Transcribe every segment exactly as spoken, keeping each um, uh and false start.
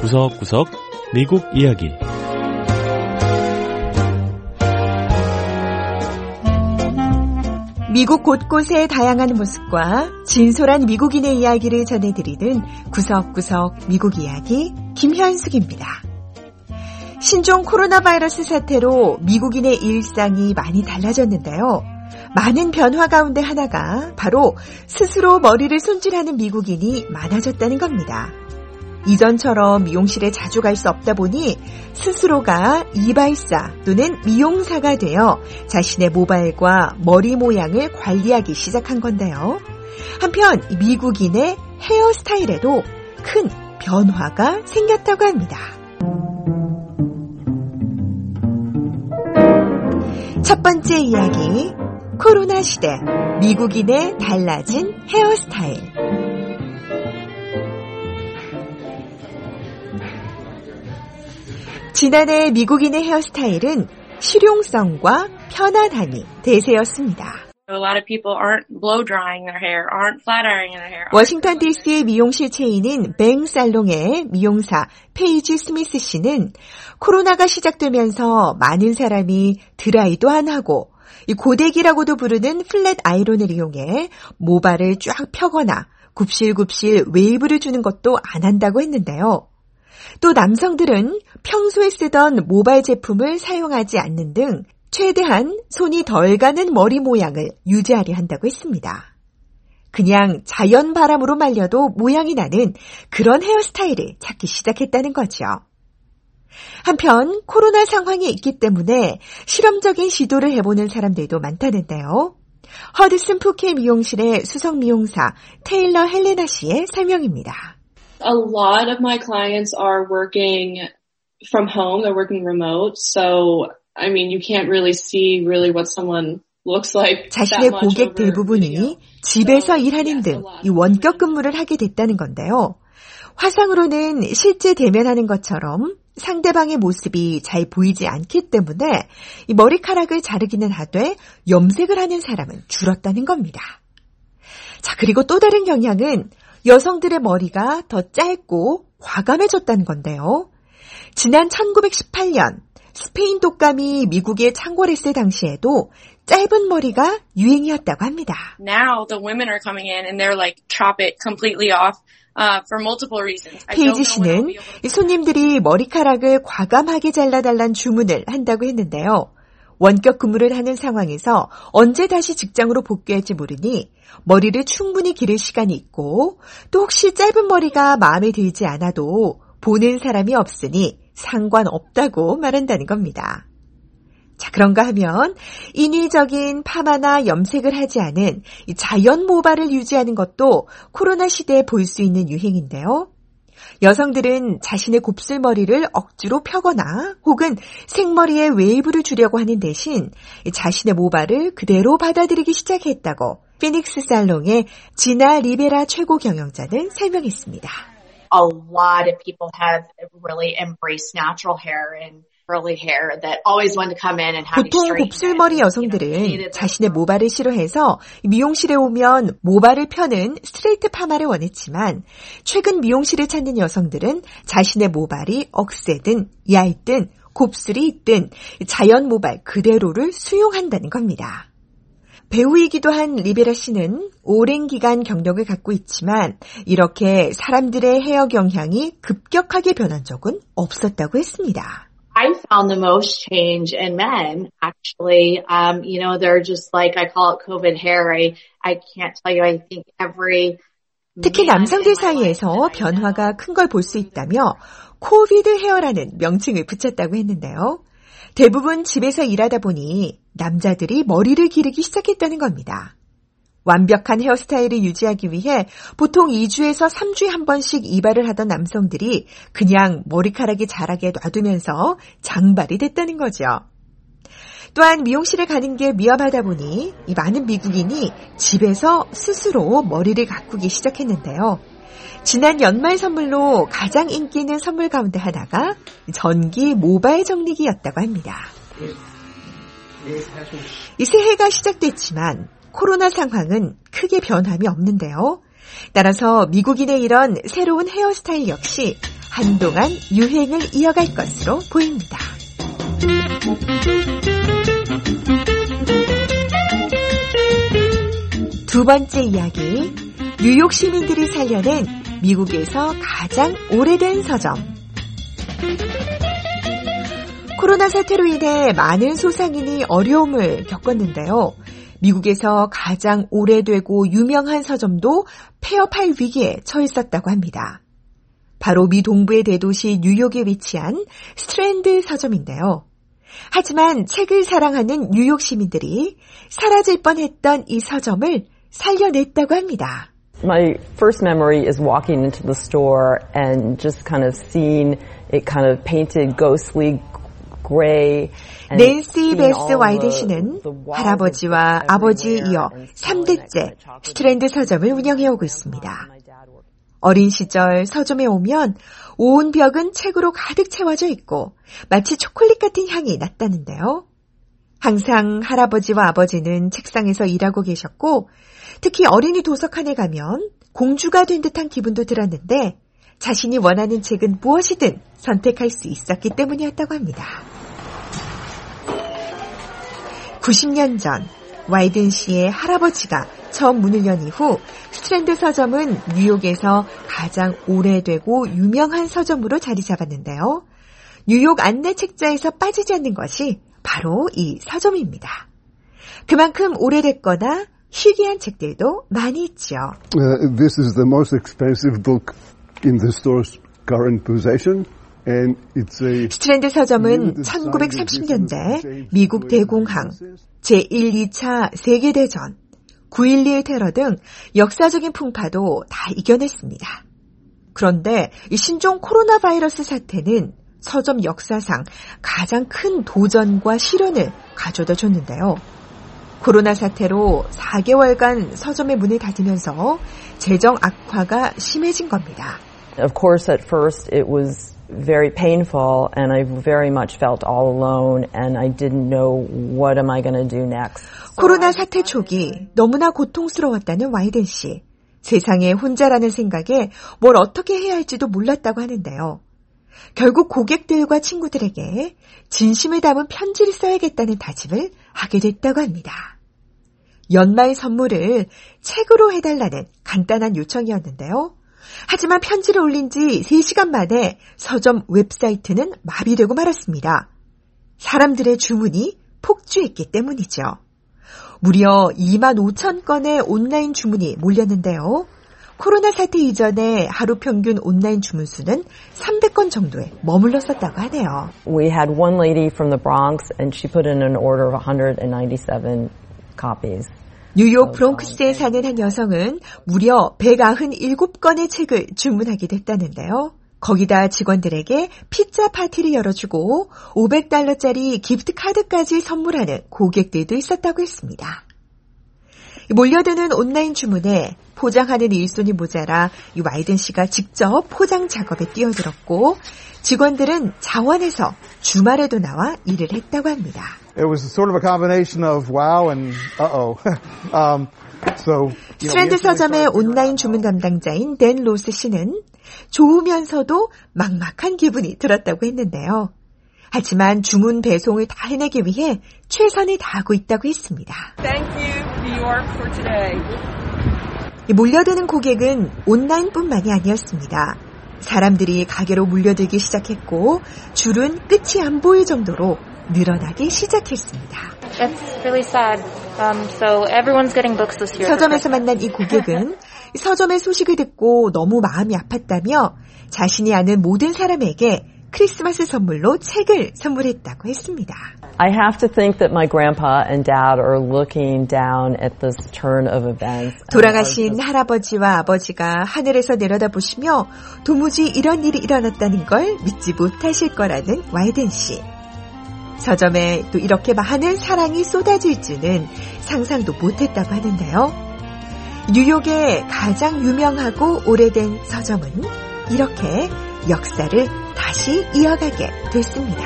구석구석 미국 이야기. 미국 곳곳의 다양한 모습과 진솔한 미국인의 이야기를 전해드리는 구석구석 미국 이야기 김현숙입니다. 신종 코로나 바이러스 사태로 미국인의 일상이 많이 달라졌는데요. 많은 변화 가운데 하나가 바로 스스로 머리를 손질하는 미국인이 많아졌다는 겁니다. 이전처럼 미용실에 자주 갈 수 없다 보니 스스로가 이발사 또는 미용사가 되어 자신의 모발과 머리 모양을 관리하기 시작한 건데요. 한편 미국인의 헤어스타일에도 큰 변화가 생겼다고 합니다. 첫 번째 이야기, 코로나 시대, 미국인의 달라진 헤어스타일. 지난해 미국인의 헤어스타일은 실용성과 편안함이 대세였습니다. A lot of people aren't blow drying their hair, aren't flat ironing their hair. 워싱턴 디씨의 미용실 체인인 뱅 살롱의 미용사 페이지 스미스 씨는 코로나가 시작되면서 많은 사람이 드라이도 안 하고 이 고데기라고도 부르는 플랫 아이론을 이용해 모발을 쫙 펴거나 굽실굽실 웨이브를 주는 것도 안 한다고 했는데요. 또 남성들은 평소에 쓰던 모발 제품을 사용하지 않는 등 최대한 손이 덜 가는 머리 모양을 유지하려 한다고 했습니다. 그냥 자연 바람으로 말려도 모양이 나는 그런 헤어스타일을 찾기 시작했다는 거죠. 한편 코로나 상황이 있기 때문에 실험적인 시도를 해보는 사람들도 많다는데요. 허드슨 푸케 미용실의 수석 미용사 테일러 헬레나 씨의 설명입니다. A lot of my clients are working from home. They're working remote. So, I mean, you can't really see really what someone looks like. 자신의 고객 대부분이 집에서 일하는 등 이 원격 근무를 하게 됐다는 건데요. 화상으로는 실제 대면하는 것처럼 상대방의 모습이 잘 보이지 않기 때문에 이 머리카락을 자르기는 하되 염색을 하는 사람은 줄었다는 겁니다. 자, 그리고 또 다른 경향은 여성들의 머리가 더 짧고 과감해졌다는 건데요. 지난 천구백십팔 년 스페인 독감이 미국에 창궐했을 당시에도 짧은 머리가 유행이었다고 합니다. Now the women are coming in and they're like chop it completely off uh, for multiple reasons. 페이지 씨는 손님들이 머리카락을 과감하게 잘라달란 주문을 한다고 했는데요. 원격 근무를 하는 상황에서 언제 다시 직장으로 복귀할지 모르니 머리를 충분히 기를 시간이 있고 또 혹시 짧은 머리가 마음에 들지 않아도 보는 사람이 없으니 상관없다고 말한다는 겁니다. 자, 그런가 하면 인위적인 파마나 염색을 하지 않은 자연 모발을 유지하는 것도 코로나 시대에 볼 수 있는 유행인데요. 여성들은 자신의 곱슬머리를 억지로 펴거나 혹은 생머리에 웨이브를 주려고 하는 대신 자신의 모발을 그대로 받아들이기 시작했다고 피닉스 살롱의 지나 리베라 최고 경영자는 설명했습니다. A lot of people have really embraced natural hair and curly hair that always wanted to come in and have 보통 곱슬머리 여성들은 자신의 모발을 싫어해서 미용실에 오면 모발을 펴는 스트레이트 파마를 원했지만 최근 미용실을 찾는 여성들은 자신의 모발이 억세든 얇든 곱슬이 있든 자연 모발 그대로를 수용한다는 겁니다. 배우이기도 한 리베라 씨는 오랜 기간 경력을 갖고 있지만 이렇게 사람들의 헤어 경향이 급격하게 변한 적은 없었다고 했습니다. I found the most change in men, actually. Um, you know, they're just like, I call it COVID hair. I, I can't tell you, I think every 특히 남성들 사이에서 변화가 큰 걸 볼 수 있다며 코비드 헤어라는 명칭을 붙였다고 했는데요. 대부분 집에서 일하다 보니 남자들이 머리를 기르기 시작했다는 겁니다. 완벽한 헤어스타일을 유지하기 위해 보통 이 주에서 삼 주에 한 번씩 이발을 하던 남성들이 그냥 머리카락이 자라게 놔두면서 장발이 됐다는 거죠. 또한 미용실에 가는 게 위험하다 보니 이 많은 미국인이 집에서 스스로 머리를 가꾸기 시작했는데요. 지난 연말 선물로 가장 인기 있는 선물 가운데 하나가 전기 모발 정리기였다고 합니다. 이 새해가 시작됐지만 코로나 상황은 크게 변함이 없는데요. 따라서 미국인의 이런 새로운 헤어스타일 역시 한동안 유행을 이어갈 것으로 보입니다. 두 번째 이야기, 뉴욕 시민들이 살려낸 미국에서 가장 오래된 서점. 코로나 사태로 인해 많은 소상인이 어려움을 겪었는데요. 미국에서 가장 오래되고 유명한 서점도 폐업할 위기에 처했었다고 합니다. 바로 미 동부의 대도시 뉴욕에 위치한 스트랜드 서점인데요. 하지만 책을 사랑하는 뉴욕 시민들이 사라질 뻔했던 이 서점을 살려냈다고 합니다. My first memory is walking into the store and just kind of seeing it kind of painted ghostly gray. 낸시 베스 와이든 씨는 할아버지와 아버지에 이어 삼 대째 스트랜드 서점을 운영해오고 있습니다. 어린 시절 서점에 오면 온 벽은 책으로 가득 채워져 있고 마치 초콜릿 같은 향이 났다는데요. 항상 할아버지와 아버지는 책상에서 일하고 계셨고 특히 어린이 도서관에 가면 공주가 된 듯한 기분도 들었는데 자신이 원하는 책은 무엇이든 선택할 수 있었기 때문이었다고 합니다. 구십 년 전 와이든 씨의 할아버지가 처음 문을 연 이후 스트랜드 서점은 뉴욕에서 가장 오래되고 유명한 서점으로 자리 잡았는데요. 뉴욕 안내 책자에서 빠지지 않는 것이 바로 이 서점입니다. 그만큼 오래됐거나 희귀한 책들도 많이 있죠. Uh, this is the most expensive book in the store's current possession. And it's a 스트랜드 서점은 천구백삼십 년대 미국 대공황, 제일, 이 차 세계대전, 구일일 테러 등 역사적인 풍파도 다 이겨냈습니다. 그런데 이 신종 코로나 바이러스 사태는 서점 역사상 가장 큰 도전과 시련을 가져다 줬는데요. 코로나 사태로 사 개월간 서점의 문을 닫으면서 재정 악화가 심해진 겁니다. Of course, at first it was very painful and I very much felt all alone and I didn't know what am I going to do next. 코로나 사태 초기 너무나 고통스러웠다는 와이든 씨. 세상에 혼자라는 생각에 뭘 어떻게 해야 할지도 몰랐다고 하는데요. 결국 고객들과 친구들에게 진심을 담은 편지를 써야겠다는 다짐을 하게 됐다고 합니다. 연말 선물을 책으로 해달라는 간단한 요청이었는데요. 하지만 편지를 올린 지 세 시간 만에 서점 웹사이트는 마비되고 말았습니다. 사람들의 주문이 폭주했기 때문이죠. 무려 이만 오천 건의 온라인 주문이 몰렸는데요. 코로나 사태 이전에 하루 평균 온라인 주문 수는 삼백 건 정도에 머물렀었다고 하네요. We had one lady from the Bronx and she put in an order of one hundred ninety-seven copies. 뉴욕 브롱크스에 사는 한 여성은 무려 백구십칠 건의 책을 주문하기도 했다는데요. 거기다 직원들에게 피자 파티를 열어주고 오백 달러짜리 기프트 카드까지 선물하는 고객들도 있었다고 했습니다. 몰려드는 온라인 주문에 포장하는 일손이 모자라 이 와이든 씨가 직접 포장 작업에 뛰어들었고 직원들은 자원해서 주말에도 나와 일을 했다고 합니다. It was sort of a combination of wow and uh-oh. um, so, 스트랜드 서점의 온라인 주문 담당자인 댄 로스 씨는 좋으면서도 막막한 기분이 들었다고 했는데요. 하지만 주문 배송을 다 해내기 위해 최선을 다하고 있다고 했습니다. Thank you, New York, for today. 몰려드는 고객은 온라인뿐만이 아니었습니다. 사람들이 가게로 몰려들기 시작했고 줄은 끝이 안 보일 정도로 늘어나기 시작했습니다. It's really sad. Um, so everyone's getting books this year. 서점에서 만난 이 고객은 서점의 소식을 듣고 너무 마음이 아팠다며 자신이 아는 모든 사람에게 크리스마스 선물로 책을 선물했다고 했습니다. I have to think that my grandpa and dad are looking down at this turn of events. 돌아가신 할아버지와 아버지가 하늘에서 내려다보시며 도무지 이런 일이 일어났다는 걸 믿지 못하실 거라는 와이든 씨. 서점에 또 이렇게 많은 사랑이 쏟아질 줄은 상상도 못했다고 하는데요. 뉴욕의 가장 유명하고 오래된 서점은 이렇게 역사를 다시 이어가게 됐습니다.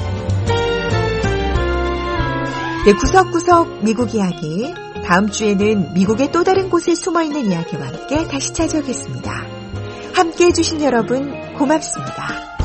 네, 구석구석 미국 이야기. 다음 주에는 미국의 또 다른 곳에 숨어있는 이야기와 함께 다시 찾아오겠습니다. 함께해 주신 여러분 고맙습니다.